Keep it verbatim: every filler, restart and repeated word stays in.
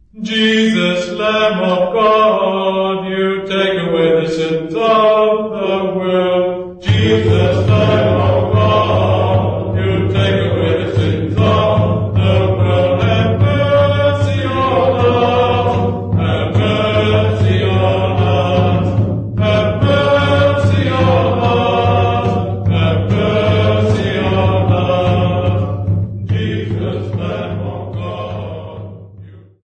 Jesus, Lamb of God, you take away the sins of the world. Jesus,